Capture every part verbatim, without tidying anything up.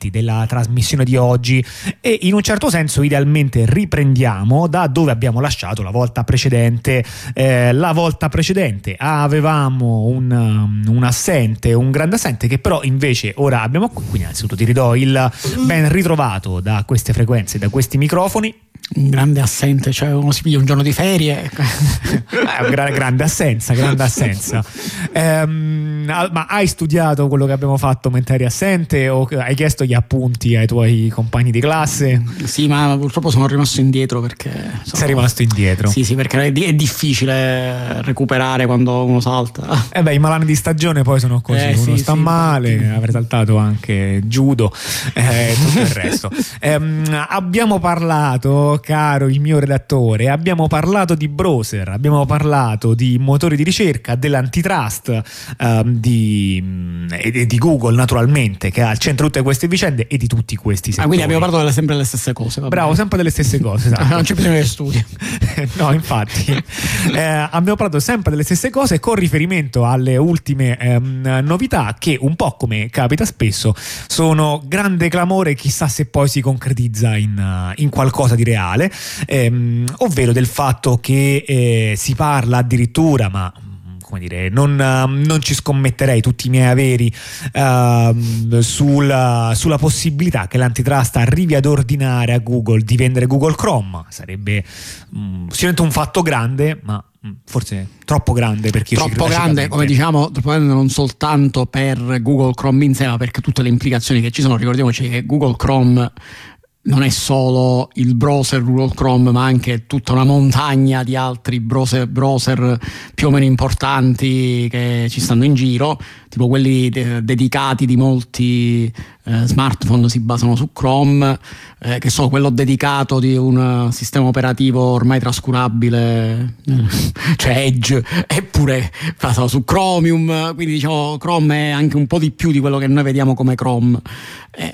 della trasmissione di oggi e in un certo senso idealmente riprendiamo da dove abbiamo lasciato la volta precedente. Eh, la volta precedente avevamo un, un assente, un grande assente che però invece ora abbiamo qui, quindi innanzitutto ti ridò il ben ritrovato da queste frequenze, da questi microfoni. Un grande assente, cioè uno si piglia un giorno di ferie. eh, gra- grande assenza, grande assenza. Ehm, ma hai studiato quello che abbiamo fatto mentre eri assente o hai chiesto gli appunti ai tuoi compagni di classe? Sì, ma purtroppo sono rimasto indietro perché... So, Sei rimasto indietro? Sì, sì, perché è, di- è difficile recuperare quando uno salta. Eh beh, i malanni di stagione poi sono così, eh, uno sì, sta sì, male, infatti. avrei saltato anche judo e eh, tutto il resto. Ehm, abbiamo parlato, caro il mio redattore, abbiamo parlato di browser, abbiamo parlato di motori di ricerca, dell'antitrust, ehm, di, e di Google naturalmente, che ha al centro tutte queste vicende e di tutti questi settori. Ah, quindi abbiamo parlato delle, sempre delle stesse cose. Vabbè. Bravo, sempre delle stesse cose, esatto. Non c'è bisogno di studio. No, infatti eh, abbiamo parlato sempre delle stesse cose con riferimento alle ultime ehm, novità che, un po' come capita spesso, sono grande clamore, chissà se poi si concretizza in, in qualcosa di reale, ehm, ovvero del fatto che eh, si parla addirittura, ma come dire, non, non ci scommetterei tutti i miei averi uh, sulla, sulla possibilità che l'antitrust arrivi ad ordinare a Google di vendere Google Chrome. Sarebbe um, sicuramente un fatto grande, ma forse troppo grande per chi troppo ci grande, come diciamo, troppo grande non soltanto per Google Chrome in sé, ma perché tutte le implicazioni che ci sono. Ricordiamoci che Google Chrome non è solo il browser Google Chrome, ma anche tutta una montagna di altri browser, browser più o meno importanti che ci stanno in giro, tipo quelli de- dedicati di molti eh, smartphone si basano su Chrome, eh, che so, quello dedicato di un sistema operativo ormai trascurabile, cioè Edge, eppure basato su Chromium, quindi diciamo Chrome è anche un po' di più di quello che noi vediamo come Chrome. Eh,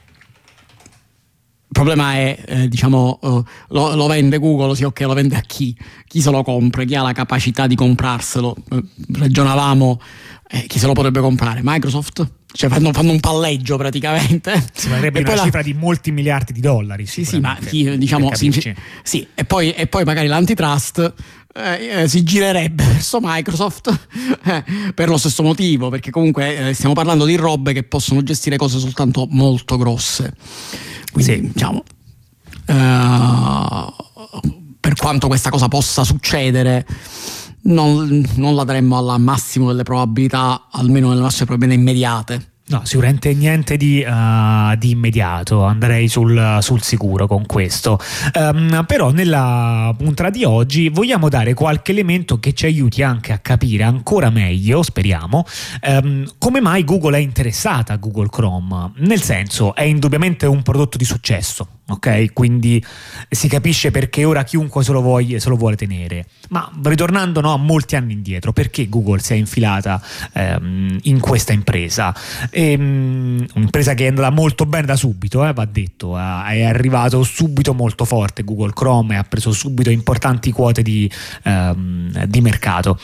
Il problema è, eh, diciamo, uh, lo, lo vende Google, sì, ok, lo vende a chi? Chi se lo compra? Chi ha la capacità di comprarselo? Eh, ragionavamo, eh, chi se lo potrebbe comprare? Microsoft? Cioè fanno, fanno un palleggio praticamente. Si parlerebbe di una la... cifra di molti miliardi di dollari. Sì, sì, ma chi, diciamo, sì, sì, e poi, e poi magari l'antitrust eh, eh, si girerebbe verso Microsoft eh, per lo stesso motivo, perché comunque eh, stiamo parlando di robe che possono gestire cose soltanto molto grosse. Quindi, sì, diciamo, uh, per quanto questa cosa possa succedere, non, non la daremmo al massimo delle probabilità, almeno nelle nostre probabilità immediate. No, sicuramente niente di, uh, di immediato, andrei sul, sul sicuro con questo. Um, però nella puntata di oggi vogliamo dare qualche elemento che ci aiuti anche a capire ancora meglio, speriamo, um, come mai Google è interessata a Google Chrome. Nel senso, è indubbiamente un prodotto di successo. Ok, quindi si capisce perché ora chiunque se lo, voglia, se lo vuole tenere. Ma ritornando no, a molti anni indietro, perché Google si è infilata ehm, in questa impresa? Ehm, un'impresa che è andata molto bene da subito, eh, va detto, eh, è arrivato subito molto forte Google Chrome e ha preso subito importanti quote di, ehm, di mercato.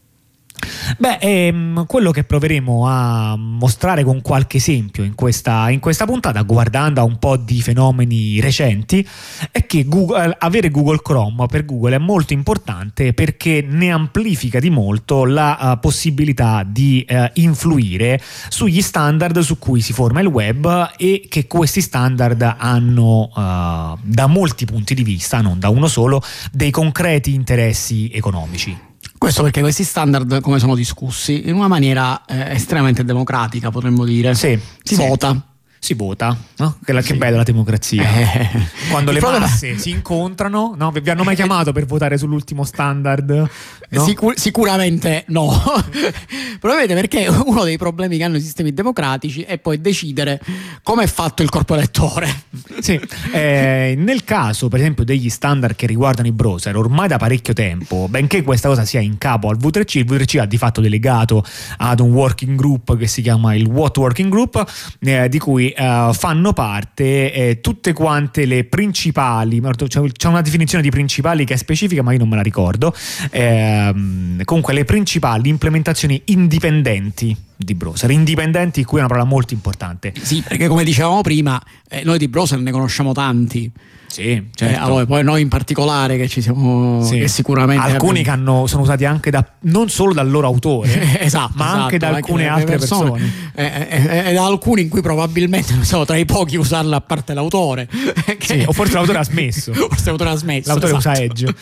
Beh, ehm, quello che proveremo a mostrare con qualche esempio in questa, in questa puntata, guardando a un po' di fenomeni recenti, è che Google, avere Google Chrome per Google è molto importante perché ne amplifica di molto la uh, possibilità di uh, influire sugli standard su cui si forma il web e che questi standard hanno uh, da molti punti di vista, non da uno solo, dei concreti interessi economici. Questo perché questi standard come sono discussi in una maniera eh, estremamente democratica, potremmo dire. Sì, si sì. vota. Si vota, no? Che, sì. che bella la democrazia. Eh. Quando Il le problema... masse si incontrano, no? Vi hanno mai chiamato per votare sull'ultimo standard? No? Sicur- sicuramente no. Probabilmente perché uno dei problemi che hanno i sistemi democratici è poi decidere come è fatto il corpo elettore. Sì, eh, nel caso per esempio degli standard che riguardano i browser, ormai da parecchio tempo, benché questa cosa sia in capo al V tre C, il V tre C ha di fatto delegato ad un working group che si chiama il What Working Group, eh, di cui eh, fanno parte eh, tutte quante le principali, c'è una definizione di principali che è specifica ma io non me la ricordo, eh, comunque le principali implementazioni indipendenti di browser indipendenti, qui è una parola molto importante. Sì, perché come dicevamo prima, eh, noi di browser ne conosciamo tanti. Sì, certo. Eh, allora, poi noi in particolare che ci siamo sì. che sicuramente alcuni abbiamo... che hanno, sono usati anche da non solo dal loro autore esatto, ma esatto, anche da alcune anche altre persone, persone, e eh, eh, eh, da alcuni in cui probabilmente non so, tra i pochi usarla a parte l'autore che... sì, o forse l'autore ha smesso forse l'autore ha smesso l'autore esatto. usa Edge.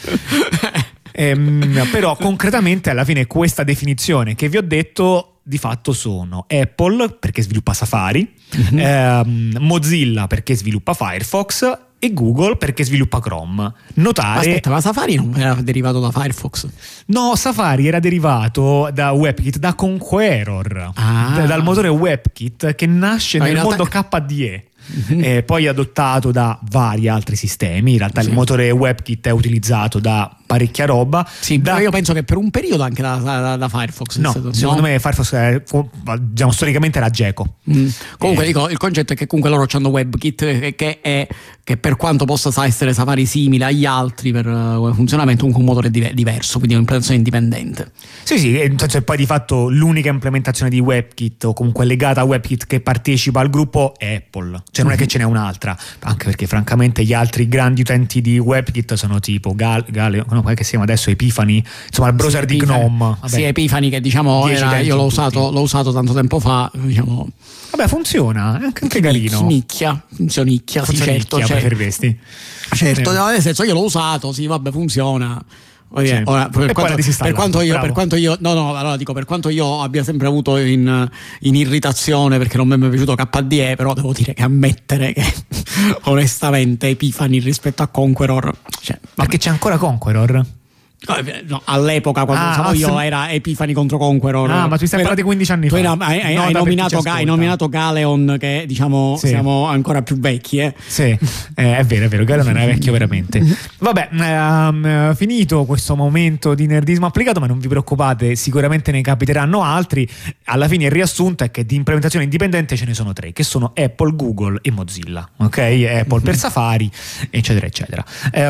ehm, però concretamente alla fine questa definizione che vi ho detto di fatto sono Apple perché sviluppa Safari, mm-hmm. ehm, Mozilla perché sviluppa Firefox e Google perché sviluppa Chrome. Notare... Aspetta, ma Safari non era derivato da Firefox? No, Safari era derivato da WebKit, da Conqueror, ah. dal motore WebKit che nasce no, nel realtà... mondo K D E. Mm-hmm. Eh, poi adottato da vari altri sistemi. In realtà sì. il motore WebKit è utilizzato da parecchia roba. Sì, da... io penso che per un periodo anche da, da, da Firefox. No, stato, secondo no? me Firefox è, diciamo, storicamente era Geco. Mm. Comunque eh. dico, il concetto è che comunque loro hanno WebKit che è che per quanto possa essere Safari simile agli altri per uh, funzionamento, comunque un motore div- diverso, quindi un'implementazione indipendente. Sì, sì, e cioè, poi di fatto l'unica implementazione di WebKit o comunque legata a WebKit che partecipa al gruppo è Apple. Cioè non è che ce n'è un'altra, anche perché francamente gli altri grandi utenti di WebKit sono tipo Gal, Gal no, come che si chiama adesso, Epiphany, insomma il browser sì, di GNOME. Vabbè. Sì, Epiphany che diciamo era, io l'ho usato, l'ho usato tanto tempo fa, diciamo. Vabbè, funziona, è anche, anche carino. Nicchia, funzionicchia, sì, certo, nicchia, certo. preferiresti. Certo, eh. nel senso io l'ho usato, sì, vabbè, funziona. Sì. Ora, per, quanto, per, quanto io, per quanto io no no allora dico per quanto io abbia sempre avuto in, in irritazione perché non mi è mai piaciuto K D E, però devo dire che ammettere che onestamente Epiphany rispetto a Conqueror, cioè, perché c'è ancora Conqueror? No, all'epoca quando ah, usavo io se... era Epiphany contro Conqueror. Ah, ma tu stai parlando di quindici anni tu fa. Hai, hai, hai, nominato, hai nominato Galeon, che diciamo sì. siamo ancora più vecchi, eh. Sì, eh, è vero, è vero, Galeon era vecchio veramente. Vabbè, ehm, finito questo momento di nerdismo applicato, ma non vi preoccupate, sicuramente ne capiteranno altri. Alla fine il riassunto è che di implementazione indipendente ce ne sono tre, che sono Apple, Google e Mozilla, ok? Apple per Safari, eccetera, eccetera.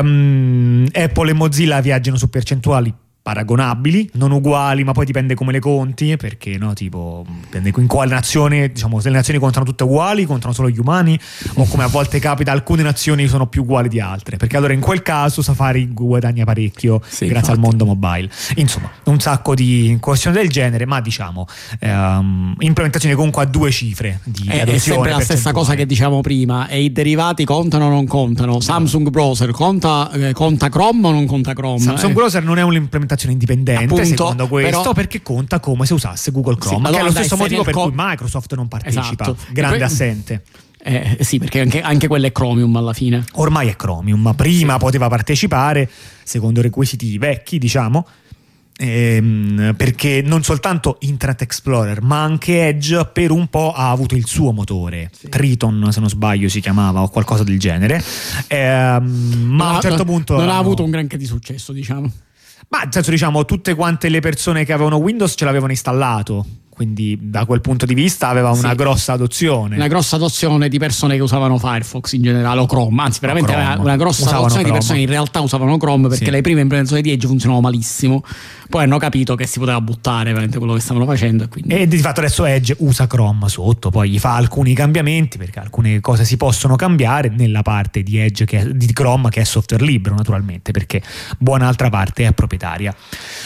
Um, Apple e Mozilla viaggiano su percentuali paragonabili, non uguali, ma poi dipende come le conti, perché no, tipo dipende in quale nazione, diciamo, se le nazioni contano tutte uguali, contano solo gli umani, o come a volte capita alcune nazioni sono più uguali di altre, perché allora in quel caso Safari guadagna parecchio sì, grazie infatti. al mondo mobile. Insomma, un sacco di questioni del genere, ma diciamo ehm, implementazione comunque a due cifre di è, adozione. È sempre la stessa cosa che dicevamo prima, e i derivati contano o non contano? Samsung Browser conta, eh, conta Chrome o non conta Chrome? Samsung eh. Browser non è un'implementazione indipendente, appunto, secondo questo, però, perché conta come se usasse Google Chrome, sì, allora, che è lo stesso motivo per co- cui Microsoft non partecipa, esatto. grande poi, assente. Eh, sì, perché anche, anche quello è Chromium alla fine. Ormai è Chromium, ma prima sì. poteva partecipare secondo requisiti vecchi, diciamo, ehm, perché non soltanto Internet Explorer, ma anche Edge per un po' ha avuto il suo motore, sì. Triton se non sbaglio si chiamava o qualcosa del genere, ehm, ma no, a un certo no, punto non hanno... ha avuto un granché di successo, diciamo. Ma nel senso, diciamo, tutte quante le persone che avevano Windows ce l'avevano installato, quindi da quel punto di vista aveva una sì. grossa adozione. Una grossa adozione di persone che usavano Firefox in generale, o Chrome, anzi veramente Chrome. Una, una grossa usavano adozione Chrome. Di persone che in realtà usavano Chrome, perché sì. le prime implementazioni di Edge funzionavano malissimo, poi hanno capito che si poteva buttare veramente quello che stavano facendo, e, quindi... e di fatto adesso Edge usa Chrome sotto, poi gli fa alcuni cambiamenti perché alcune cose si possono cambiare nella parte di Edge che è, di Chrome, che è software libero naturalmente, perché buona altra parte è proprietaria.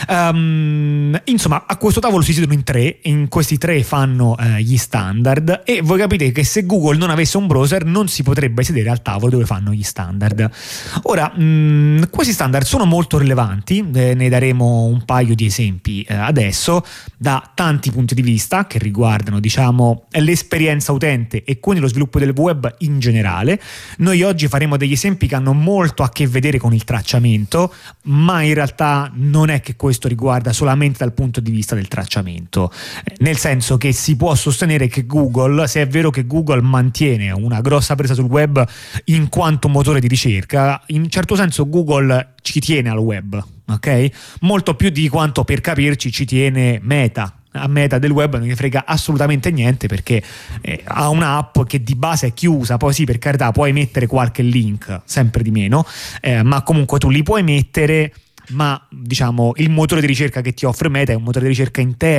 Um, insomma, a questo tavolo si siedono in tre, in questi tre fanno eh, gli standard, e voi capite che se Google non avesse un browser non si potrebbe sedere al tavolo dove fanno gli standard. Ora, mh, questi standard sono molto rilevanti, eh, ne daremo un paio di esempi eh, adesso, da tanti punti di vista che riguardano, diciamo, l'esperienza utente e quindi lo sviluppo del web in generale. Noi oggi faremo degli esempi che hanno molto a che vedere con il tracciamento, ma in realtà non è che questo riguarda solamente dal punto di vista del tracciamento, nel senso che si può sostenere che Google, se è vero che Google mantiene una grossa presa sul web in quanto motore di ricerca, in un certo senso Google ci tiene al web, ok? Molto più di quanto, per capirci, ci tiene Meta. A Meta del web non gli frega assolutamente niente, perché eh, ha un'app che di base è chiusa, poi sì, per carità, puoi mettere qualche link, sempre di meno, eh, ma comunque tu li puoi mettere, ma diciamo il motore di ricerca che ti offre Meta è un motore di ricerca interno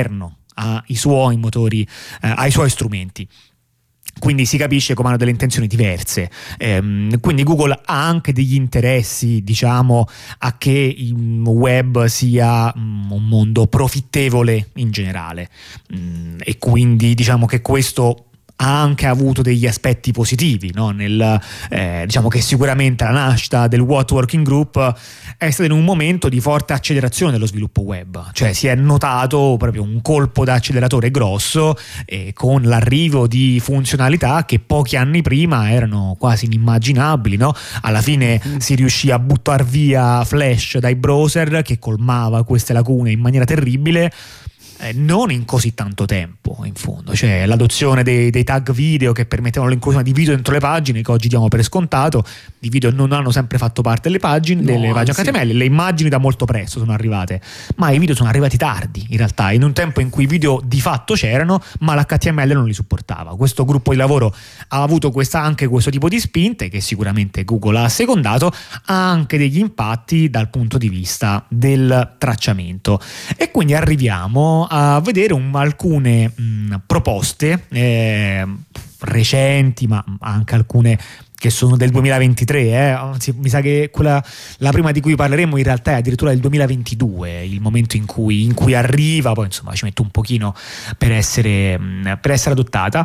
ai suoi motori, eh, ai suoi strumenti. Quindi si capisce come hanno delle intenzioni diverse. Ehm, quindi Google ha anche degli interessi, diciamo, a che il web sia um, un mondo profittevole in generale, mm, e quindi diciamo che questo ha anche avuto degli aspetti positivi, no? Nel, eh, diciamo che sicuramente la nascita del What Working Group è stata in un momento di forte accelerazione dello sviluppo web, cioè si è notato proprio un colpo d'acceleratore grosso, eh, con l'arrivo di funzionalità che pochi anni prima erano quasi inimmaginabili, no? Alla fine mm. si riuscì a buttare via Flash dai browser, che colmava queste lacune in maniera terribile. Eh, non in così tanto tempo, in fondo, cioè l'adozione dei, dei tag video che permettevano l'inclusione di video dentro le pagine, che oggi diamo per scontato. I video non hanno sempre fatto parte delle pagine, no, delle pagine H T M L. Le immagini da molto presto sono arrivate, ma i video sono arrivati tardi, in realtà, in un tempo in cui i video di fatto c'erano, ma l'H T M L non li supportava. Questo gruppo di lavoro ha avuto questa, anche questo tipo di spinte, che sicuramente Google ha assecondato, ha anche degli impatti dal punto di vista del tracciamento. E quindi arriviamo a vedere un, alcune mh, proposte eh, recenti, ma anche alcune che sono del duemilaventitré, eh. Anzi, mi sa che quella, la prima di cui parleremo in realtà è addirittura del duemilaventidue, il momento in cui, in cui arriva, poi insomma ci mette un pochino per essere, per essere adottata,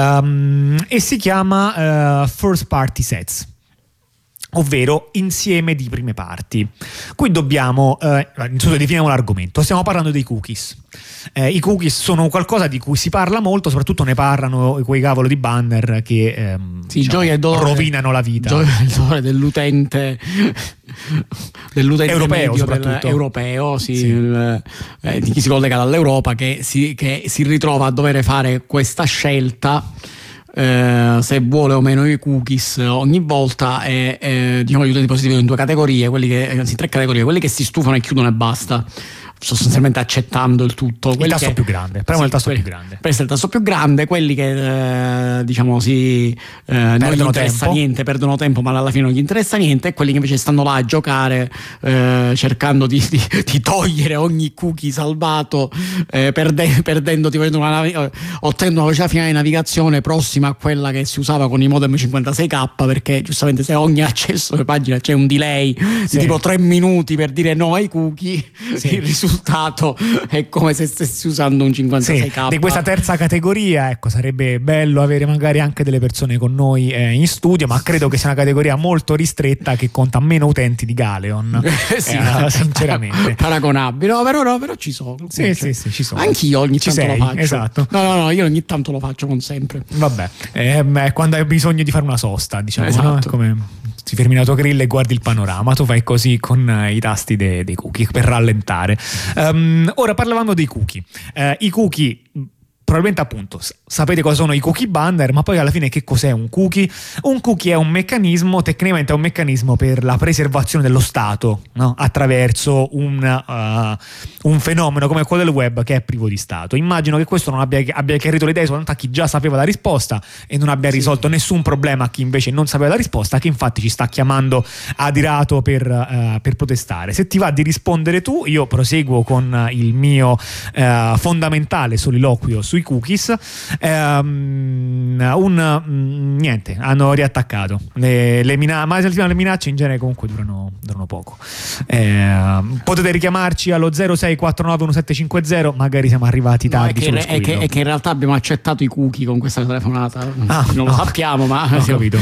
um, e si chiama uh, First Party Sets, ovvero insieme di prime parti. Qui dobbiamo, eh, innanzitutto definiamo l'argomento. Stiamo parlando dei cookies. Eh, I cookies sono qualcosa di cui si parla molto, soprattutto ne parlano quei cavolo di banner che ehm, sì, diciamo, gioia e dolore, rovinano la vita. Gioia e dolore dell'utente, dell'utente europeo, medio, soprattutto del, europeo, sì, sì. Il, eh, di chi si collega dall'Europa, che si, che si ritrova a dover fare questa scelta. Eh, se vuole o meno i cookies ogni volta, e eh, diciamo gli utenti positivi in due categorie, quelli che, anzi tre categorie, quelli che si stufano e chiudono e basta, sostanzialmente accettando il tutto. Il tasto che, più grande, premo sì, il tasto quelli, più grande. Presta il tasto più grande, quelli che eh, diciamo si eh, non gli interessa tempo. niente, perdono tempo, ma alla fine non gli interessa niente, e quelli che invece stanno là a giocare, eh, cercando di, di, di togliere ogni cookie salvato, eh, perde, perdendo, ti una navi- ottenendo una velocità finale di navigazione prossima a quella che si usava con i modem cinquantasei K, perché giustamente se ogni accesso alle pagine c'è un delay sì. di tipo tre minuti per dire no ai cookie, sì. il risultato è come se stessi usando un cinquantasei K. Sì, di questa terza categoria, ecco, sarebbe bello avere magari anche delle persone con noi eh, in studio, ma credo che sia una categoria molto ristretta, che conta meno utenti di Galeon, sì, eh, sinceramente paragonabile. No, però, no, però ci sono. Sì, sì, sì, ci sono. Anch'io ogni ci tanto sei, lo faccio. Esatto. No, no, no, io ogni tanto lo faccio, non sempre. Vabbè, eh, quando hai bisogno di fare una sosta, diciamo, esatto. no? Come ti fermi in autogrill e guardi il panorama, tu fai così con eh, i tasti dei, dei cookie per rallentare. Um, ora parlavamo dei cookie. Eh, I cookie, probabilmente appunto sapete cosa sono i cookie banner, ma poi alla fine che cos'è un cookie? Un cookie è un meccanismo, tecnicamente è un meccanismo per la preservazione dello stato, no? Attraverso un, uh, un fenomeno come quello del web che è privo di stato. Immagino che questo non abbia, abbia chiarito le idee soltanto a chi già sapeva la risposta e non abbia risolto sì. nessun problema a chi invece non sapeva la risposta, che infatti ci sta chiamando adirato per, uh, per protestare. Se ti va di rispondere tu, io proseguo con il mio uh, fondamentale soliloquio su i cookies. Um, un um, niente, hanno riattaccato le, le, mina- ma le minacce in genere comunque durano, durano poco. Eh, potete richiamarci allo zero sei quattro nove uno sette cinque zero, magari siamo arrivati tardi. No, è, che, è, che, è che in realtà abbiamo accettato i cookie con questa telefonata. Ah, non no. lo sappiamo, ma ho capito.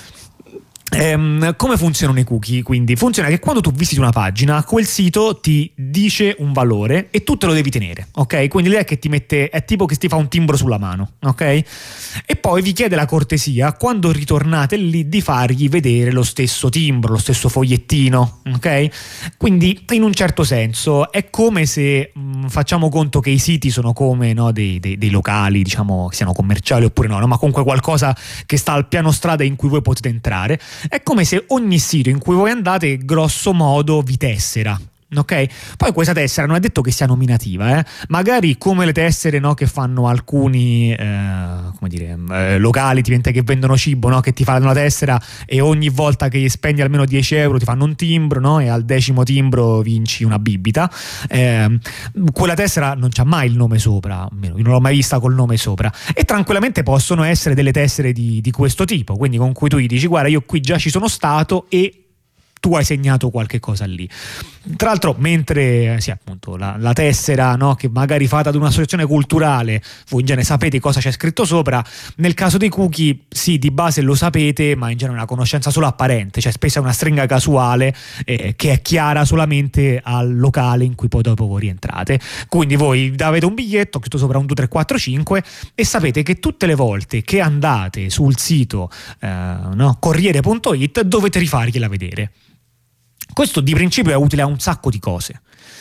Ehm, come funzionano i cookie? Quindi funziona che quando tu visiti una pagina, quel sito ti dice un valore e tu te lo devi tenere, ok? Quindi l'idea è che ti mette, è tipo che ti fa un timbro sulla mano, ok? E poi vi chiede la cortesia, quando ritornate lì, di fargli vedere lo stesso timbro, lo stesso fogliettino, ok? Quindi in un certo senso è come se mh, facciamo conto che i siti sono come, no, dei, dei, dei locali, diciamo, che siano commerciali oppure no, no, ma comunque qualcosa che sta al piano strada in cui voi potete entrare. È come se ogni sito in cui voi andate grosso modo vi tessera, Ok? Poi questa tessera non è detto che sia nominativa, eh? Magari come le tessere, no, che fanno alcuni eh, come dire, eh, locali diventa che vendono cibo, no? Che ti fanno la tessera e ogni volta che spendi almeno dieci euro ti fanno un timbro, no? E al decimo timbro vinci una bibita. Eh, quella tessera non c'ha mai il nome sopra, almeno io non l'ho mai vista col nome sopra, e tranquillamente possono essere delle tessere di, di questo tipo, quindi con cui tu gli dici guarda io qui già ci sono stato e tu hai segnato qualche cosa lì. Tra l'altro, mentre sì, appunto, la, la tessera, no, che magari fate ad un'associazione culturale, voi in genere sapete cosa c'è scritto sopra. Nel caso dei cookie, sì, di base lo sapete, ma in genere è una conoscenza solo apparente, cioè spesso è una stringa casuale eh, che è chiara solamente al locale in cui poi dopo voi rientrate. Quindi voi avete un biglietto scritto sopra un due tre quattro cinque e sapete che tutte le volte che andate sul sito eh, no, corriere punto it dovete rifargliela vedere. Questo di principio è utile a un sacco di cose.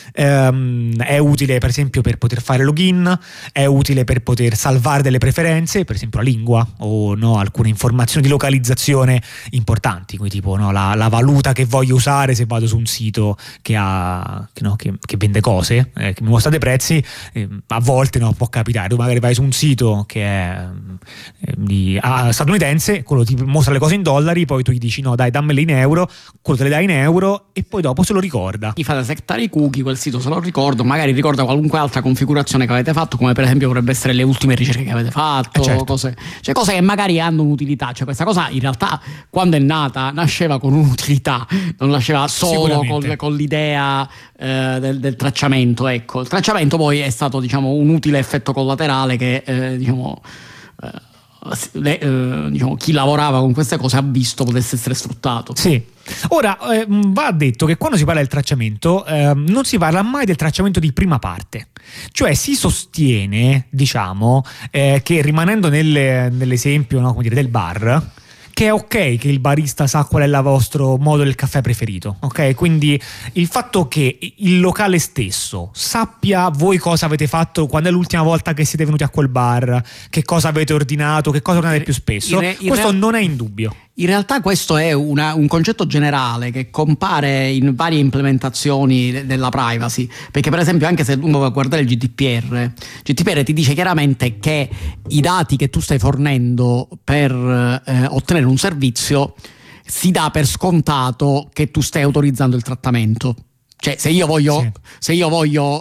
Um, è utile per esempio per poter fare login, è utile per poter salvare delle preferenze, per esempio la lingua o no, alcune informazioni di localizzazione importanti, come tipo no, la, la valuta che voglio usare se vado su un sito che, ha, che, no, che, che vende cose, eh, che mi mostra dei prezzi. Eh, a volte no, può capitare, tu magari vai su un sito che è eh, di, ah, statunitense, quello ti mostra le cose in dollari, poi tu gli dici no dai dammele in euro, quello te le dai in euro e poi dopo se lo ricorda. Gli fate settare i cookie, quel sito se lo ricordo, magari ricorda qualunque altra configurazione che avete fatto, come per esempio potrebbe essere le ultime ricerche che avete fatto, eh certo. cose, cioè cose che magari hanno un'utilità. Cioè questa cosa in realtà quando è nata nasceva con un'utilità, non nasceva solo con, con l'idea eh, del, del tracciamento. Ecco, il tracciamento poi è stato diciamo un utile effetto collaterale che eh, diciamo eh, Le, eh, diciamo, chi lavorava con queste cose ha visto potesse essere sfruttato. Sì. Ora eh, va detto che quando si parla del tracciamento eh, non si parla mai del tracciamento di prima parte, cioè si sostiene diciamo eh, che rimanendo nel, nell'esempio no, come dire, del bar, che è ok che il barista sa qual è il vostro modo del caffè preferito, ok? Quindi il fatto che il locale stesso sappia voi cosa avete fatto, quando è l'ultima volta che siete venuti a quel bar, che cosa avete ordinato, che cosa ordinate più spesso, in re- in questo real- non è in dubbio. In realtà questo è una, un concetto generale che compare in varie implementazioni de- della privacy, perché per esempio anche se uno va a guardare il G D P R, il G D P R ti dice chiaramente che i dati che tu stai fornendo per eh, ottenere un servizio si dà per scontato che tu stai autorizzando il trattamento. Cioè se io voglio sì. se io voglio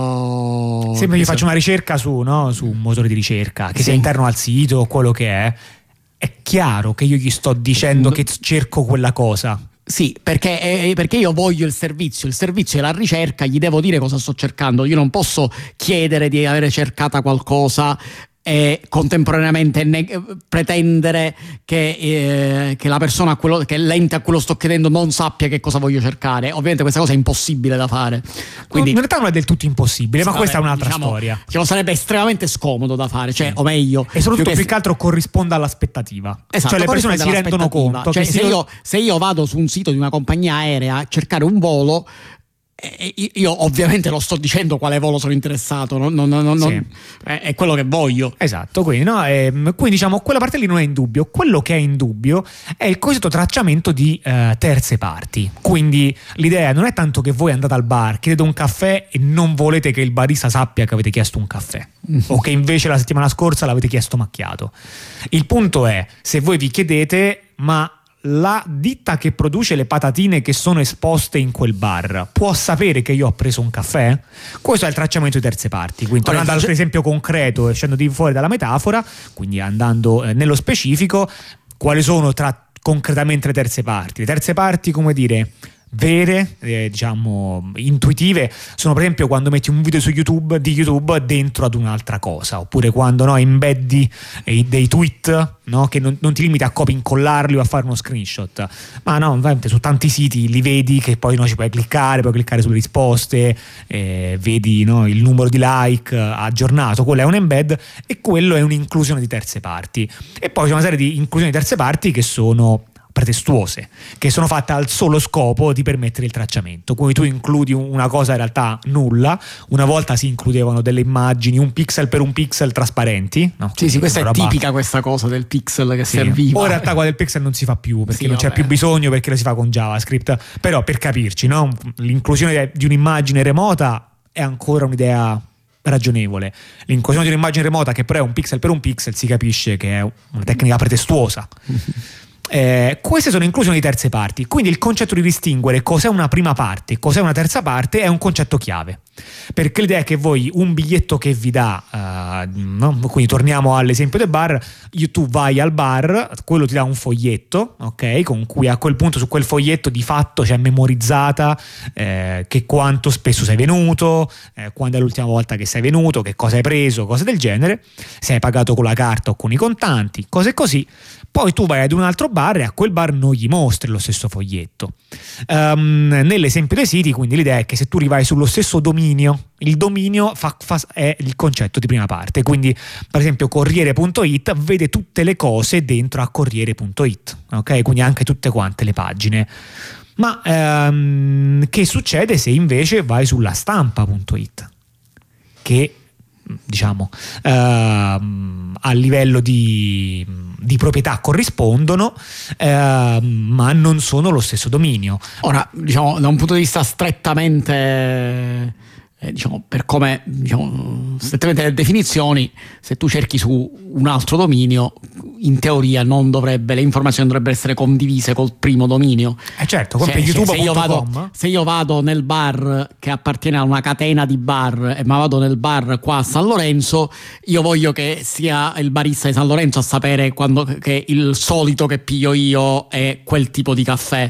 uh, sempre io faccio una ricerca su, no, su un motore di ricerca che sì. sia interno al sito o quello che è, è chiaro che io gli sto dicendo che cerco quella cosa. Sì, perché, è, perché io voglio il servizio, il servizio è la ricerca, gli devo dire cosa sto cercando. Io non posso chiedere di avere cercata qualcosa e contemporaneamente ne- pretendere che, eh, che la persona a quello, che l'ente a quello sto chiedendo non sappia che cosa voglio cercare. Ovviamente questa cosa è impossibile da fare. Quindi, in realtà non è del tutto impossibile, ma vabbè, questa è un'altra diciamo, storia. Diciamo, sarebbe estremamente scomodo da fare, cioè, o meglio, e soprattutto più che, che altro corrisponda all'aspettativa. Esatto, cioè le persone si rendono conto cioè, che se, io, se io vado su un sito di una compagnia aerea a cercare un volo, io ovviamente lo sto dicendo quale volo sono interessato, non, non, non, sì. non, è quello che voglio. Esatto, quindi, no, eh, quindi diciamo quella parte lì non è in dubbio. Quello che è in dubbio è il cosiddetto tracciamento di eh, terze parti. Quindi l'idea non è tanto che voi andate al bar, chiedete un caffè e non volete che il barista sappia che avete chiesto un caffè o che invece la settimana scorsa l'avete chiesto macchiato. Il punto è, se voi vi chiedete ma la ditta che produce le patatine che sono esposte in quel bar può sapere che io ho preso un caffè? Questo è il tracciamento di terze parti. Quindi tornando all'altro esempio concreto, uscendo di fuori dalla metafora, quindi andando eh, nello specifico, quali sono tra concretamente le terze parti? Le terze parti, come dire, vere, eh, diciamo intuitive, sono per esempio quando metti un video su YouTube di YouTube dentro ad un'altra cosa, oppure quando no, embeddi eh, dei tweet, no, che non, non ti limiti a copy incollarli o a fare uno screenshot, ma no, ovviamente su tanti siti li vedi che poi no, ci puoi cliccare, puoi cliccare sulle risposte, eh, vedi no, il numero di like aggiornato, quello è un embed e quello è un'inclusione di terze parti. E poi c'è una serie di inclusioni di terze parti che sono pretestuose che sono fatte al solo scopo di permettere il tracciamento. Quindi tu includi una cosa in realtà nulla. Una volta si includevano delle immagini un pixel per un pixel trasparenti, no? Sì, sì, questa è roba... tipica questa cosa del pixel che sì. serviva. O in realtà qua del pixel non si fa più perché sì, non vabbè. c'è più bisogno, perché lo si fa con JavaScript. Però per capirci, no? L'inclusione di un'immagine remota è ancora un'idea ragionevole. L'inclusione di un'immagine remota che però è un pixel per un pixel si capisce che è una tecnica pretestuosa. Eh, queste sono inclusioni di terze parti, quindi il concetto di distinguere cos'è una prima parte e cos'è una terza parte è un concetto chiave, perché l'idea è che voi un biglietto che vi dà, uh, no? Quindi torniamo all'esempio del bar, tu vai al bar, quello ti dà un foglietto, ok, con cui a quel punto su quel foglietto di fatto c'è memorizzata eh, che quanto spesso sei venuto, eh, quando è l'ultima volta che sei venuto, che cosa hai preso, cose del genere, se hai pagato con la carta o con i contanti, cose così. Poi tu vai ad un altro bar e a quel bar non gli mostri lo stesso foglietto. Um, nell'esempio dei siti, quindi l'idea è che se tu rivai sullo stesso dominio, il dominio fa, fa, è il concetto di prima parte. Quindi, per esempio, Corriere punto it vede tutte le cose dentro a Corriere punto it, ok? Quindi anche tutte quante le pagine. Ma um, che succede se invece vai sulla Stampa punto it? Che diciamo uh, a livello di, di proprietà corrispondono, uh, ma non sono lo stesso dominio. Ora, diciamo, da un punto di vista strettamente eh, diciamo, per come diciamo, strettamente le definizioni, se tu cerchi su un altro dominio, in teoria non dovrebbe, le informazioni dovrebbero essere condivise col primo dominio. Eh certo, come se, per YouTube se, io vado, punto com. se io vado nel bar che appartiene a una catena di bar, ma vado nel bar qua a San Lorenzo, io voglio che sia il barista di San Lorenzo a sapere quando, che il solito che piglio io è quel tipo di caffè.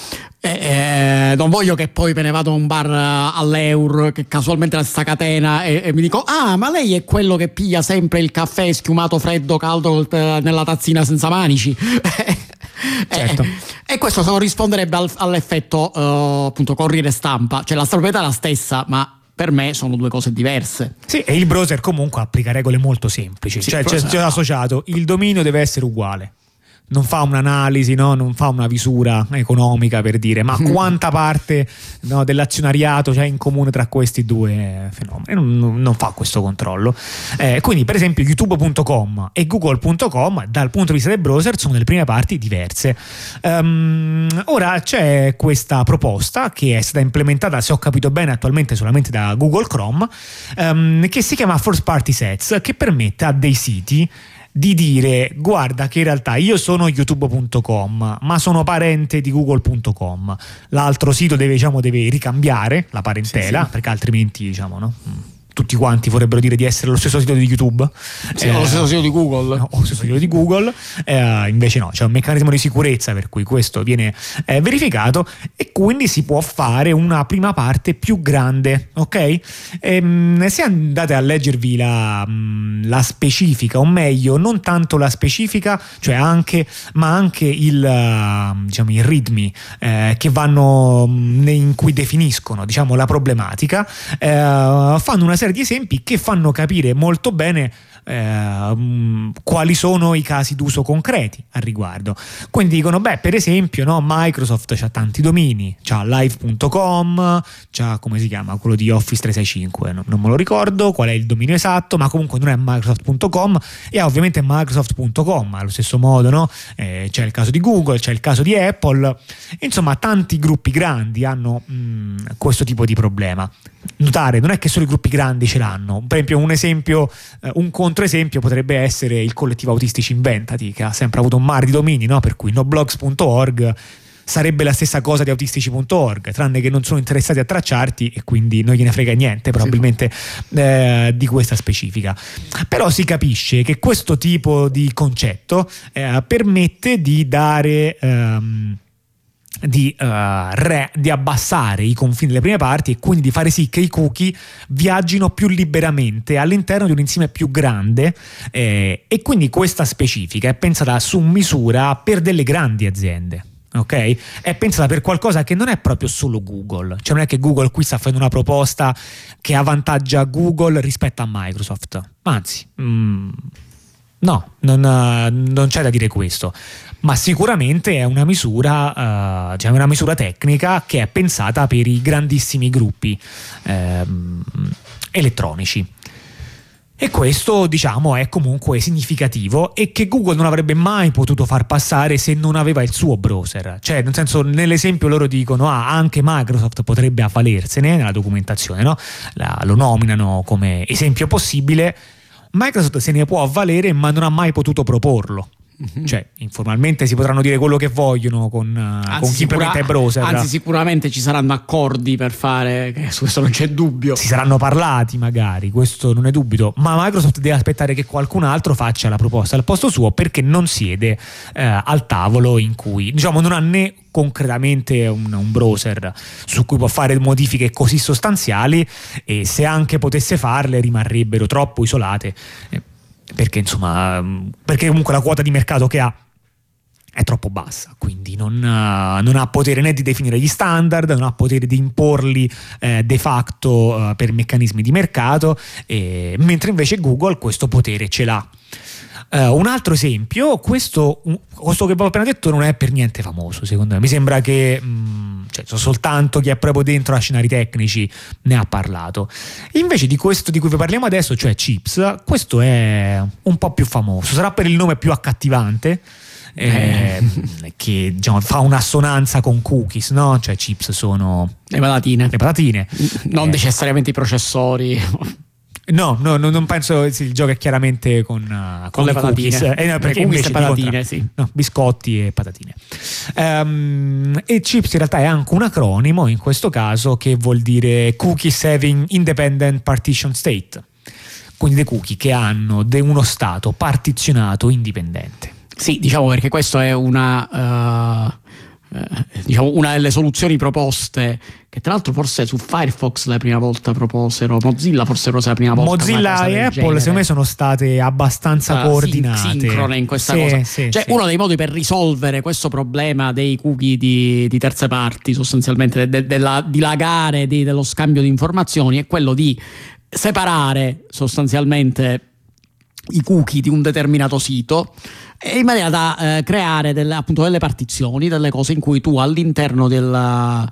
Eh, non voglio che poi me ne vado a un bar all'Eur che casualmente è la stessa catena e, e mi dico: ah, ma lei è quello che piglia sempre il caffè schiumato, freddo, caldo nella tazzina senza manici. Certo. E, e questo se non risponderebbe al, all'effetto uh, appunto Corriere Stampa, cioè la proprietà è la stessa, ma per me sono due cose diverse. Sì, e il browser comunque applica regole molto semplici, sì, cioè c'è, c'è associato il dominio deve essere uguale. Non fa un'analisi, no? Non fa una visura economica per dire ma quanta parte, no, dell'azionariato c'è in comune tra questi due fenomeni. Non, non fa questo controllo. Eh, quindi per esempio YouTube punto com e Google punto com dal punto di vista del browser sono delle prime parti diverse. Um, ora c'è questa proposta che è stata implementata, se ho capito bene, attualmente solamente da Google Chrome, um, che si chiama First Party Sets, che permette a dei siti di dire: guarda che in realtà io sono YouTube punto com ma sono parente di Google punto com, l'altro sito deve, diciamo, deve ricambiare la parentela, sì, sì, perché altrimenti diciamo no tutti quanti vorrebbero dire di essere lo stesso sito di YouTube, sì, eh, lo stesso sito di Google, no, o lo stesso sito di Google, eh, invece no, c'è un meccanismo di sicurezza per cui questo viene eh, verificato e quindi si può fare una prima parte più grande, ok? Ehm, se andate a leggervi la, la specifica, o meglio non tanto la specifica, cioè anche, ma anche il, diciamo, i ritmi eh, che vanno in cui definiscono, diciamo, la problematica, eh, fanno una serie di esempi che fanno capire molto bene eh, quali sono i casi d'uso concreti al riguardo. Quindi dicono: beh, per esempio, no, Microsoft c'ha tanti domini, c'ha live punto com, c'ha, come si chiama, quello di Office trecentosessantacinque, no, non me lo ricordo qual è il dominio esatto, ma comunque non è Microsoft punto com e ha ovviamente Microsoft punto com allo stesso modo, no? Eh, c'è il caso di Google, c'è il caso di Apple, insomma tanti gruppi grandi hanno mh, questo tipo di problema. Notare, non è che solo i gruppi grandi ce l'hanno. Per esempio un esempio, eh, un controesempio potrebbe essere il collettivo Autistici Inventati, che ha sempre avuto un mare di domini, no? Per cui noblogs punto org sarebbe la stessa cosa di autistici punto org, tranne che non sono interessati a tracciarti e quindi non gliene frega niente probabilmente, sì, eh, di questa specifica. Però si capisce che questo tipo di concetto eh, permette di dare ehm, Di, uh, re, di abbassare i confini delle prime parti e quindi di fare sì che i cookie viaggino più liberamente all'interno di un insieme più grande, eh, e quindi questa specifica è pensata su misura per delle grandi aziende. Ok? È pensata per qualcosa che non è proprio solo Google, cioè non è che Google qui sta facendo una proposta che avvantaggia Google rispetto a Microsoft, anzi mm, No, non, non c'è da dire questo, ma sicuramente è una misura, uh, cioè una misura tecnica che è pensata per i grandissimi gruppi eh, elettronici. E questo, diciamo, è comunque significativo e che Google non avrebbe mai potuto far passare se non aveva il suo browser. Cioè, nel senso, nell'esempio loro dicono ah, anche Microsoft potrebbe avvalersene nella documentazione, no? La, lo nominano come esempio possibile. Microsoft se ne può avvalere, ma non ha mai potuto proporlo. Mm-hmm. Cioè, informalmente si potranno dire quello che vogliono con, uh, con chi implementa i browser. Anzi, sicuramente ci saranno accordi per fare, che su questo non c'è dubbio. Si saranno parlati magari, questo non è dubito, ma Microsoft deve aspettare che qualcun altro faccia la proposta al posto suo, perché non siede eh, al tavolo in cui, diciamo, non ha né concretamente un, un browser su cui può fare modifiche così sostanziali, e se anche potesse farle rimarrebbero troppo isolate. Eh, perché insomma perché comunque la quota di mercato che ha è troppo bassa, quindi non, uh, non ha potere né di definire gli standard, non ha potere di imporli eh, de facto uh, per meccanismi di mercato, eh, mentre invece Google questo potere ce l'ha. Uh, un altro esempio, questo, un, questo che ho appena detto non è per niente famoso, secondo me. Mi sembra che mh, cioè, soltanto chi è proprio dentro a scenari tecnici ne ha parlato. Invece di questo di cui vi parliamo adesso, cioè Chips, questo è un po' più famoso, sarà per il nome più accattivante, eh, eh. che diciamo, fa un'assonanza con cookies, no? Cioè Chips sono le patatine, le patatine. non eh. necessariamente i processori. No, no, non penso. Sì, il gioco è chiaramente con, uh, con, con le patatine. Eh, no, perché invece patatine, contra... sì. No, biscotti e patatine. Um, e Chips in realtà è anche un acronimo, in questo caso, che vuol dire Cookies Having Independent Partition State. Quindi dei cookie che hanno de uno stato partizionato indipendente. Sì, diciamo, perché questo è una... Uh... Eh, diciamo una delle soluzioni proposte, che tra l'altro forse su Firefox la prima volta proposero, Mozilla forse era la prima volta. Mozilla e Apple genere. Secondo me sono state abbastanza uh, coordinate, sincrone in questa sì, cosa. Sì, cioè sì. Uno dei modi per risolvere questo problema dei cookie di, di terze parti, sostanzialmente de, de, della dilagare di, dello scambio di informazioni, è quello di separare sostanzialmente i cookie di un determinato sito, in maniera da eh, creare delle, appunto delle partizioni, delle cose in cui tu all'interno del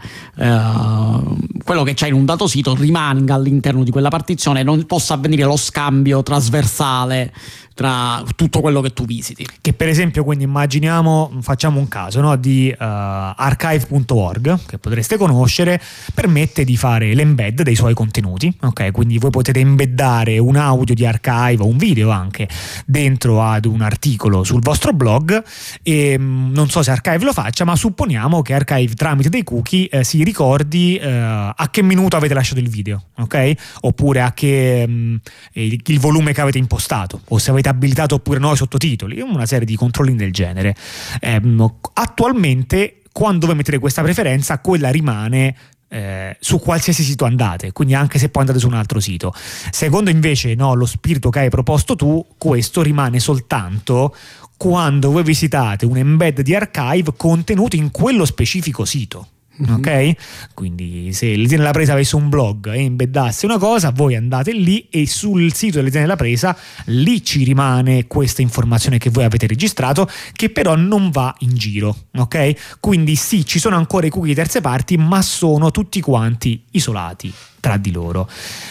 uh, quello che c'è in un dato sito rimanga all'interno di quella partizione e non possa avvenire lo scambio trasversale tra tutto quello che tu visiti. Che per esempio, quindi immaginiamo, facciamo un caso, no, di uh, archive punto org, che potreste conoscere, permette di fare l'embed dei suoi contenuti, ok? Quindi voi potete embeddare un audio di archive o un video anche dentro ad un articolo sul vostro blog, e mh, non so se Archive lo faccia, ma supponiamo che Archive tramite dei cookie eh, si ricordi eh, a che minuto avete lasciato il video, ok? Oppure a che mh, il, il volume che avete impostato, o se avete abilitato oppure no i sottotitoli, una serie di controlli del genere. Eh, attualmente quando voi mettete questa preferenza, quella rimane Eh, su qualsiasi sito andate, quindi anche se poi andate su un altro sito. Secondo invece no, lo spirito che hai proposto tu, questo rimane soltanto quando voi visitate un embed di archive contenuto in quello specifico sito. Mm-hmm. Ok? Quindi se l'Etienne della Presa avesse un blog e embeddasse una cosa, voi andate lì e sul sito dell'Etienne della Presa lì ci rimane questa informazione che voi avete registrato, che però non va in giro. Ok? Quindi sì, ci sono ancora i cookie di terze parti, ma sono tutti quanti isolati tra di loro.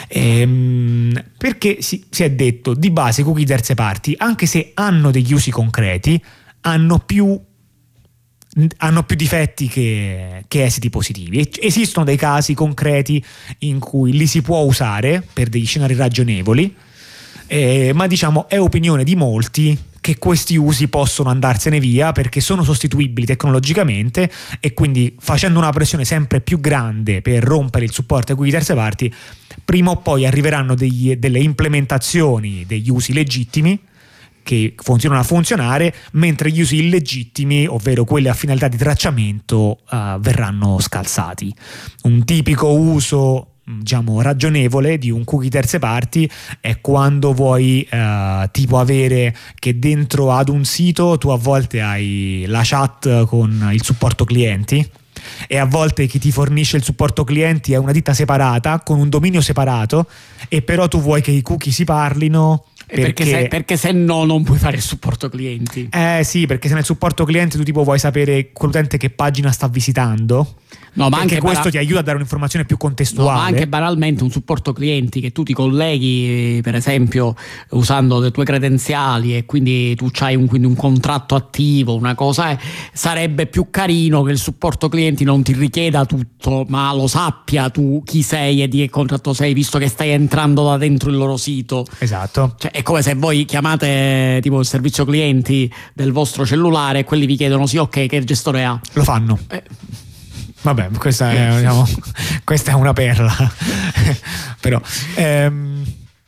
Ehm, perché si, si è detto di base i cookie di terze parti, anche se hanno degli usi concreti, hanno più hanno più difetti che, che esiti positivi. Esistono dei casi concreti in cui li si può usare per degli scenari ragionevoli, eh, ma diciamo è opinione di molti che questi usi possono andarsene via perché sono sostituibili tecnologicamente, e quindi facendo una pressione sempre più grande per rompere il supporto ai cookie di terze parti, prima o poi arriveranno degli, delle implementazioni degli usi legittimi che continuano a funzionare, mentre gli usi illegittimi, ovvero quelli a finalità di tracciamento, uh, verranno scalzati. Un tipico uso, diciamo, ragionevole di un cookie terze parti è quando vuoi uh, tipo avere che dentro ad un sito tu a volte hai la chat con il supporto clienti, e a volte chi ti fornisce il supporto clienti è una ditta separata con un dominio separato, e però tu vuoi che i cookie si parlino Perché, perché, se, perché se no non puoi fare il supporto clienti. Eh sì, perché se nel supporto clienti tu tipo vuoi sapere quell'utente che pagina sta visitando, no, ma anche questo bara- ti aiuta a dare un'informazione più contestuale. No, ma anche banalmente un supporto clienti che tu ti colleghi, per esempio, usando le tue credenziali e quindi tu c'hai un, quindi un contratto attivo, una cosa, eh, sarebbe più carino che il supporto clienti non ti richieda tutto, ma lo sappia tu chi sei e di che contratto sei, visto che stai entrando da dentro il loro sito. Esatto. Cioè, è come se voi chiamate tipo il servizio clienti del vostro cellulare e quelli vi chiedono sì, ok, che gestore ha? Lo fanno. Eh. Vabbè, questa è, diciamo, questa è una perla. Però ehm,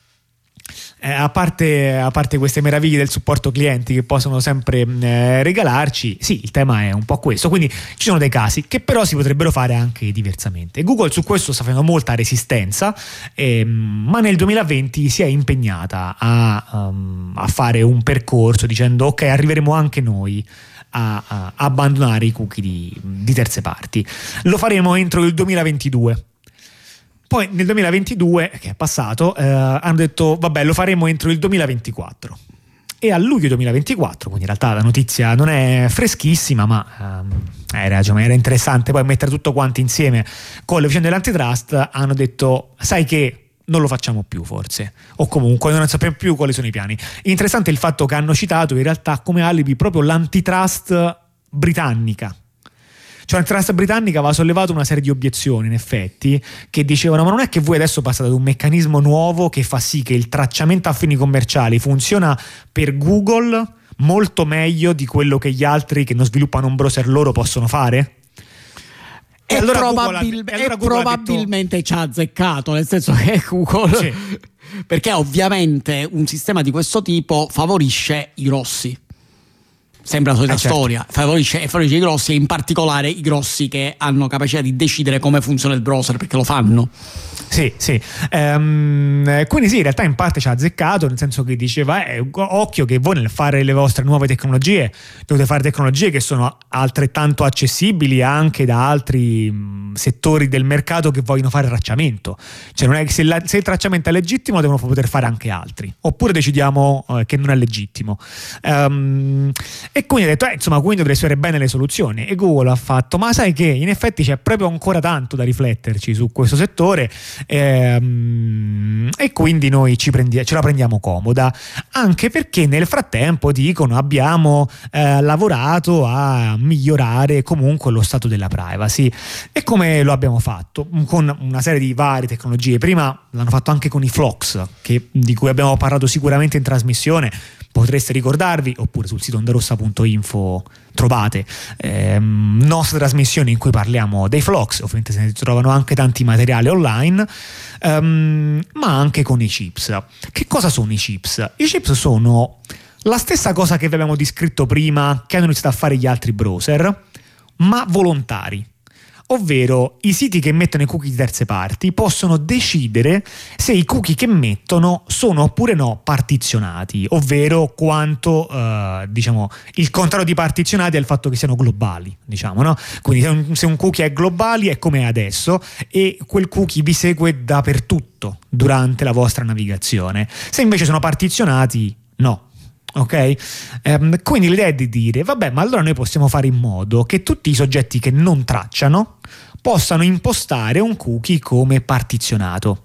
eh, a, parte, a parte queste meraviglie del supporto clienti che possono sempre eh, regalarci, sì, il tema è un po' questo. Quindi ci sono dei casi che però si potrebbero fare anche diversamente. Google su questo sta facendo molta resistenza, ehm, ma nel duemilaventi si è impegnata a, um, a fare un percorso dicendo ok, arriveremo anche noi A, a abbandonare i cookie di, di terze parti. Lo faremo entro il duemilaventidue. Poi nel duemilaventidue, che è passato, eh, hanno detto vabbè, lo faremo entro il duemilaventiquattro. E a luglio duemilaventiquattro, quindi in realtà la notizia non è freschissima, ma ehm, era, diciamo, era interessante poi mettere tutto quanto insieme con le vicende dell'antitrust, hanno detto sai che non lo facciamo più forse, o comunque non sappiamo più quali sono i piani. Interessante il fatto che hanno citato in realtà come alibi proprio l'antitrust britannica. Cioè l'antitrust britannica aveva sollevato una serie di obiezioni in effetti che dicevano ma non è che voi adesso passate ad un meccanismo nuovo che fa sì che il tracciamento a fini commerciali funziona per Google molto meglio di quello che gli altri che non sviluppano un browser loro possono fare? E, allora probabil- ha, e allora probabilmente detto... ci ha azzeccato, nel senso che Google sì. Perché ovviamente un sistema di questo tipo favorisce i grossi, sembra la solita eh, certo. storia, favorisce, favorisce i grossi e in particolare i grossi che hanno capacità di decidere come funziona il browser, perché lo fanno. Sì, sì. Um, quindi sì, in realtà in parte ci ha azzeccato, nel senso che diceva eh, occhio che voi nel fare le vostre nuove tecnologie dovete fare tecnologie che sono altrettanto accessibili anche da altri mh, settori del mercato che vogliono fare tracciamento. Cioè non è che se, la, se il tracciamento è legittimo devono poter fare anche altri, oppure decidiamo eh, che non è legittimo. Um, e quindi ha detto eh, insomma quindi dovrei essere bene le soluzioni, e Google ha fatto ma sai che in effetti c'è proprio ancora tanto da rifletterci su questo settore. Ehm, e quindi noi ci prendi- ce la prendiamo comoda, anche perché nel frattempo dicono abbiamo eh, lavorato a migliorare comunque lo stato della privacy. E come lo abbiamo fatto? Con una serie di varie tecnologie. Prima l'hanno fatto anche con i Flox, che, di cui abbiamo parlato sicuramente in trasmissione, potreste ricordarvi, oppure sul sito ondarossa punto info trovate ehm, nostre trasmissioni in cui parliamo dei Flox. Ovviamente se ne trovano anche tanti materiali online, ehm, ma anche con i chips. Che cosa sono i chips? I chips sono la stessa cosa che vi abbiamo descritto prima, che hanno iniziato a fare gli altri browser, ma volontari. Ovvero i siti che mettono i cookie di terze parti possono decidere se i cookie che mettono sono oppure no partizionati, ovvero quanto eh, diciamo il contrario di partizionati è il fatto che siano globali, diciamo, no? Quindi se un, se un cookie è globali è come è adesso e quel cookie vi segue dappertutto durante la vostra navigazione. Se invece sono partizionati, no. Ok, um, quindi l'idea è di dire vabbè, ma allora noi possiamo fare in modo che tutti i soggetti che non tracciano possano impostare un cookie come partizionato,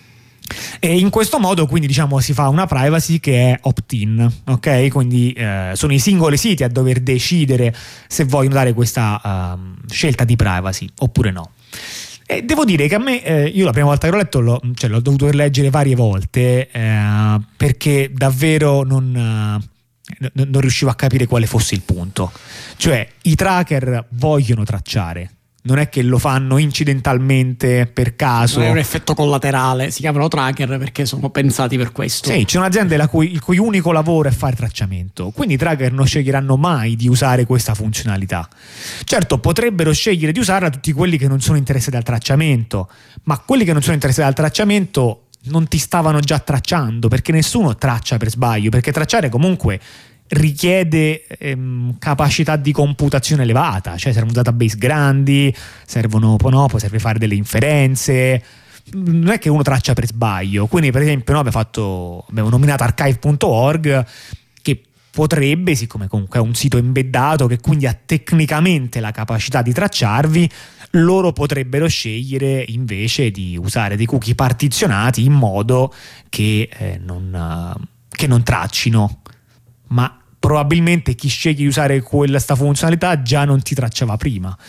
e in questo modo quindi diciamo si fa una privacy che è opt-in, ok? Quindi eh, sono i singoli siti a dover decidere se vogliono dare questa uh, scelta di privacy oppure no. E devo dire che a me, eh, io la prima volta che l'ho letto l'ho, cioè, l'ho dovuto leggere varie volte eh, perché davvero non, eh, non riuscivo a capire quale fosse il punto. Cioè i tracker vogliono tracciare, non è che lo fanno incidentalmente per caso. Non è un effetto collaterale, si chiamano tracker perché sono pensati per questo. Sì, c'è un'azienda la cui, il cui unico lavoro è fare tracciamento, quindi i tracker non sceglieranno mai di usare questa funzionalità. Certo, potrebbero scegliere di usarla tutti quelli che non sono interessati al tracciamento, ma quelli che non sono interessati al tracciamento non ti stavano già tracciando, perché nessuno traccia per sbaglio, perché tracciare comunque richiede ehm, capacità di computazione elevata, cioè servono database grandi, servono, no, poi serve fare delle inferenze, non è che uno traccia per sbaglio. Quindi per esempio noi abbiamo fatto abbiamo nominato archive punto org, che potrebbe, siccome comunque è un sito embeddato che quindi ha tecnicamente la capacità di tracciarvi, loro potrebbero scegliere invece di usare dei cookie partizionati in modo che eh, non, che non traccino, ma probabilmente chi sceglie di usare questa funzionalità già non ti tracciava prima.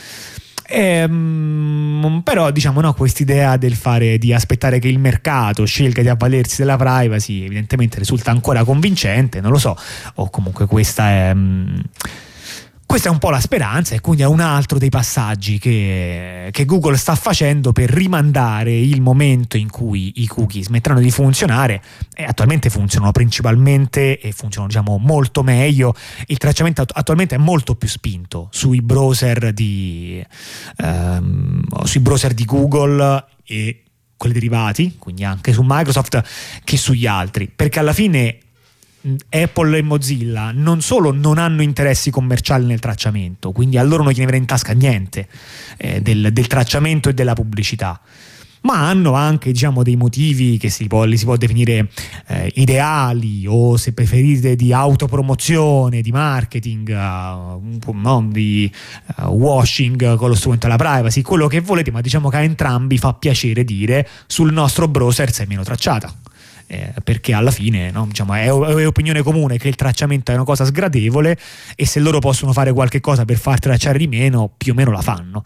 Ehm, però diciamo no, quest'idea del fare di aspettare che il mercato scelga di avvalersi della privacy evidentemente risulta ancora convincente, non lo so, o comunque questa è Questa è un po' la speranza, e quindi è un altro dei passaggi che, che Google sta facendo per rimandare il momento in cui i cookie smetteranno di funzionare. E attualmente funzionano principalmente e funzionano diciamo molto meglio. Il tracciamento attualmente è molto più spinto sui browser di ehm, sui browser di Google e quelli derivati, quindi anche su Microsoft, che sugli altri, perché alla fine Apple e Mozilla non solo non hanno interessi commerciali nel tracciamento, quindi a loro non gliene viene in tasca niente eh, del, del tracciamento e della pubblicità, ma hanno anche diciamo dei motivi che si può, li si può definire eh, ideali, o se preferite di autopromozione, di marketing, uh, no, di uh, washing con lo strumento della privacy, quello che volete, ma diciamo che a entrambi fa piacere dire sul nostro browser sei meno tracciata. Eh, perché alla fine no, diciamo, è, è opinione comune che il tracciamento è una cosa sgradevole, e se loro possono fare qualche cosa per far tracciare di meno, più o meno la fanno.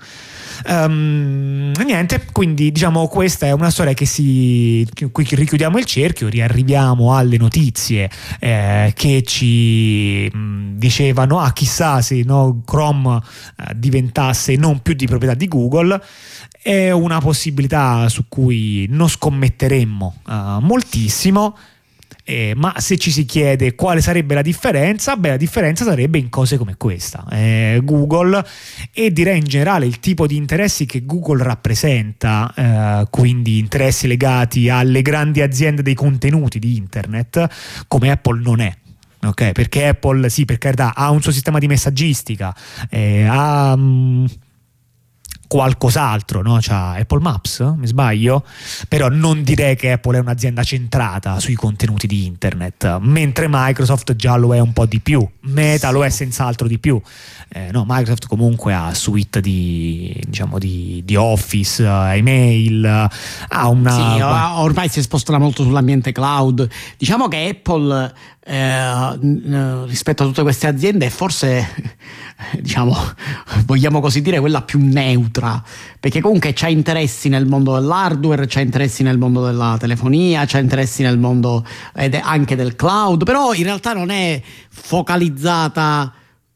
Um, niente, quindi diciamo questa è una storia che si qui richiudiamo il cerchio, riarriviamo alle notizie eh, che ci mh, dicevano ah chissà se no, Chrome eh, diventasse non più di proprietà di Google. È una possibilità su cui non scommetteremmo uh, moltissimo, eh, ma se ci si chiede quale sarebbe la differenza, beh la differenza sarebbe in cose come questa. Eh, Google, e direi in generale il tipo di interessi che Google rappresenta, eh, quindi interessi legati alle grandi aziende dei contenuti di internet, come Apple non è. Ok, perché Apple sì, per carità, ha un suo sistema di messaggistica, eh, ha... Mh, qualcos'altro, no? C'ha Apple Maps, mi sbaglio? Però non direi che Apple è un'azienda centrata sui contenuti di internet, mentre Microsoft già lo è un po' di più, Meta sì. Lo è senz'altro di più. Eh, no, Microsoft comunque ha suite di, diciamo, di, di Office, email, ha una... Sì, ormai si è spostata molto sull'ambiente cloud. Diciamo che Apple eh, rispetto a tutte queste aziende è forse, diciamo, vogliamo così dire, quella più neutra, perché comunque c'ha interessi nel mondo dell'hardware, c'ha interessi nel mondo della telefonia, c'ha interessi nel mondo ed anche del cloud, però in realtà non è focalizzata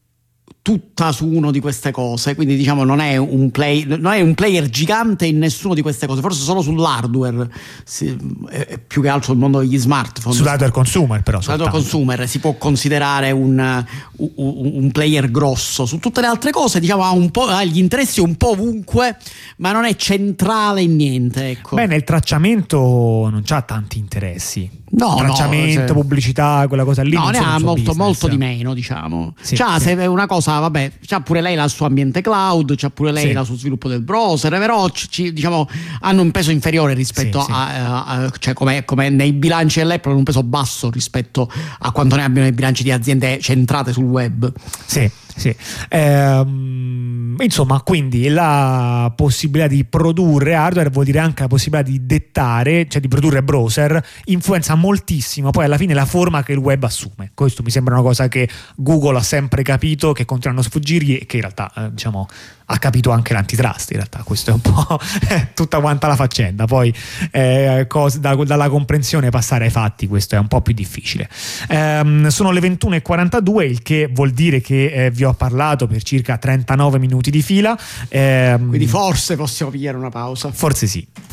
tutta su uno di queste cose, quindi diciamo non è un play, non è un player gigante in nessuno di queste cose, forse solo sull'hardware, si, è più che altro il mondo degli smartphone. Sull'hardware consumer però. Sull'hardware consumer si può considerare un, un, un player grosso. Su tutte le altre cose diciamo ha, un po', ha gli interessi un po' ovunque, ma non è centrale in niente. Ecco. Beh, nel tracciamento non c'ha tanti interessi. No, tracciamento, no, cioè, pubblicità, quella cosa lì. No, ne ha molto, business. molto di meno, diciamo. Sì, c'ha, sì. se è una cosa, vabbè, c'ha pure lei il suo ambiente cloud, c'ha pure lei il sì. suo sviluppo del browser, però ci, diciamo hanno un peso inferiore rispetto sì, a, sì. a, a cioè come, come nei bilanci dell'Apple hanno un peso basso rispetto a quanto ne abbiano i bilanci di aziende centrate sul web. Sì. Sì. Ehm, insomma, quindi la possibilità di produrre hardware vuol dire anche la possibilità di dettare, cioè di produrre browser, influenza moltissimo poi alla fine la forma che il web assume. Questo mi sembra una cosa che Google ha sempre capito, che continuano a sfuggirgli e che in realtà eh, diciamo ha capito anche l'antitrust. In realtà questo è un po' tutta quanta la faccenda, poi eh, cose, da, dalla comprensione passare ai fatti questo è un po' più difficile. Ehm, sono le ventuno e quarantadue, il che vuol dire che eh, vi ho parlato per circa trentanove minuti di fila, ehm, quindi forse possiamo pigliare una pausa. Forse sì,